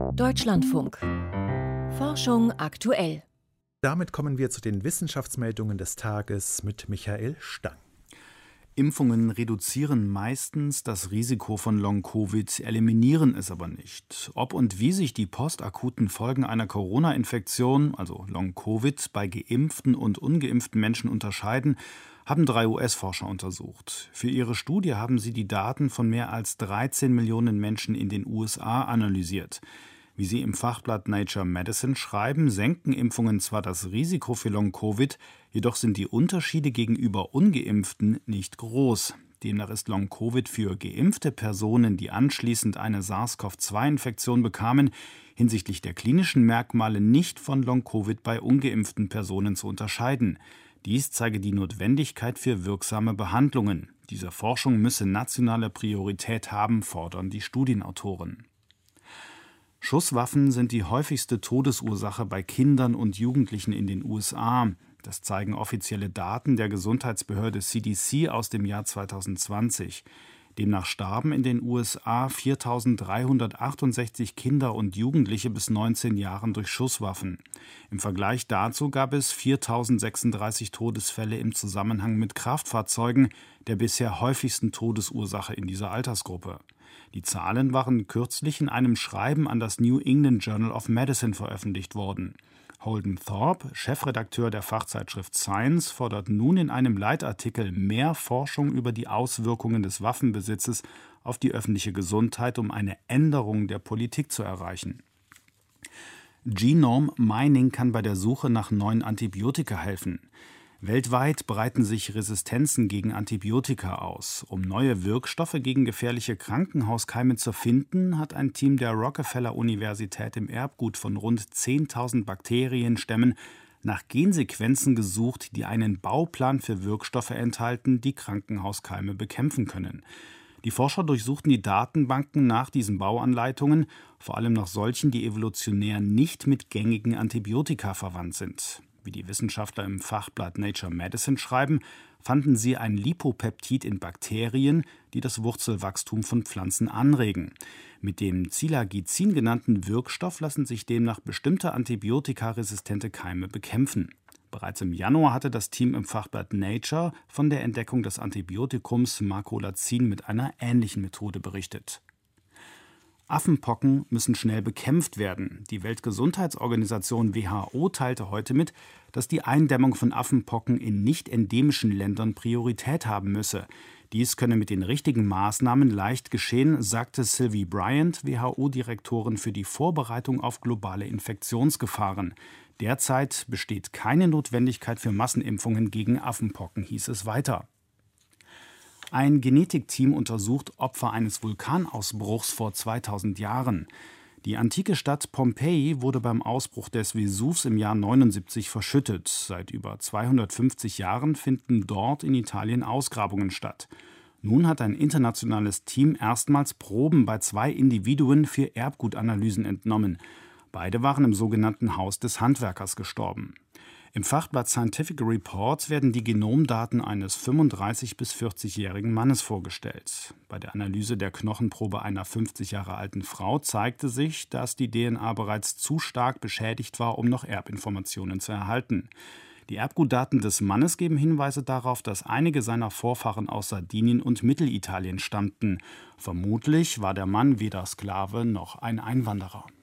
Deutschlandfunk. Forschung aktuell. Damit kommen wir zu den Wissenschaftsmeldungen des Tages mit Michael Stang. Impfungen reduzieren meistens das Risiko von Long-Covid, eliminieren es aber nicht. Ob und wie sich die postakuten Folgen einer Corona-Infektion, also Long-Covid, bei geimpften und ungeimpften Menschen unterscheiden, haben 3 US-Forscher untersucht. Für ihre Studie haben sie die Daten von mehr als 13 Millionen Menschen in den USA analysiert. Wie sie im Fachblatt Nature Medicine schreiben, senken Impfungen zwar das Risiko für Long-Covid, jedoch sind die Unterschiede gegenüber Ungeimpften nicht groß. Demnach ist Long-Covid für geimpfte Personen, die anschließend eine SARS-CoV-2-Infektion bekamen, hinsichtlich der klinischen Merkmale nicht von Long-Covid bei ungeimpften Personen zu unterscheiden. Dies zeige die Notwendigkeit für wirksame Behandlungen. Diese Forschung müsse nationale Priorität haben, fordern die Studienautoren. Schusswaffen sind die häufigste Todesursache bei Kindern und Jugendlichen in den USA. Das zeigen offizielle Daten der Gesundheitsbehörde CDC aus dem Jahr 2020. Demnach starben in den USA 4.368 Kinder und Jugendliche bis 19 Jahren durch Schusswaffen. Im Vergleich dazu gab es 4.036 Todesfälle im Zusammenhang mit Kraftfahrzeugen, der bisher häufigsten Todesursache in dieser Altersgruppe. Die Zahlen waren kürzlich in einem Schreiben an das New England Journal of Medicine veröffentlicht worden. Holden Thorpe, Chefredakteur der Fachzeitschrift Science, fordert nun in einem Leitartikel mehr Forschung über die Auswirkungen des Waffenbesitzes auf die öffentliche Gesundheit, um eine Änderung der Politik zu erreichen. Genome Mining kann bei der Suche nach neuen Antibiotika helfen. Weltweit breiten sich Resistenzen gegen Antibiotika aus. Um neue Wirkstoffe gegen gefährliche Krankenhauskeime zu finden, hat ein Team der Rockefeller-Universität im Erbgut von rund 10.000 Bakterienstämmen nach Gensequenzen gesucht, die einen Bauplan für Wirkstoffe enthalten, die Krankenhauskeime bekämpfen können. Die Forscher durchsuchten die Datenbanken nach diesen Bauanleitungen, vor allem nach solchen, die evolutionär nicht mit gängigen Antibiotika verwandt sind. Wie die Wissenschaftler im Fachblatt Nature Medicine schreiben, fanden sie ein Lipopeptid in Bakterien, die das Wurzelwachstum von Pflanzen anregen. Mit dem Zilagizin genannten Wirkstoff lassen sich demnach bestimmte antibiotikaresistente Keime bekämpfen. Bereits im Januar hatte das Team im Fachblatt Nature von der Entdeckung des Antibiotikums Macolazin mit einer ähnlichen Methode berichtet. Affenpocken müssen schnell bekämpft werden. Die Weltgesundheitsorganisation WHO teilte heute mit, dass die Eindämmung von Affenpocken in nicht-endemischen Ländern Priorität haben müsse. Dies könne mit den richtigen Maßnahmen leicht geschehen, sagte Sylvie Bryant, WHO-Direktorin für die Vorbereitung auf globale Infektionsgefahren. Derzeit besteht keine Notwendigkeit für Massenimpfungen gegen Affenpocken, hieß es weiter. Ein Genetikteam untersucht Opfer eines Vulkanausbruchs vor 2000 Jahren. Die antike Stadt Pompeji wurde beim Ausbruch des Vesuvs im Jahr 79 verschüttet. Seit über 250 Jahren finden dort in Italien Ausgrabungen statt. Nun hat ein internationales Team erstmals Proben bei 2 Individuen für Erbgutanalysen entnommen. Beide waren im sogenannten Haus des Handwerkers gestorben. Im Fachblatt Scientific Reports werden die Genomdaten eines 35- bis 40-jährigen Mannes vorgestellt. Bei der Analyse der Knochenprobe einer 50 Jahre alten Frau zeigte sich, dass die DNA bereits zu stark beschädigt war, um noch Erbinformationen zu erhalten. Die Erbgutdaten des Mannes geben Hinweise darauf, dass einige seiner Vorfahren aus Sardinien und Mittelitalien stammten. Vermutlich war der Mann weder Sklave noch ein Einwanderer.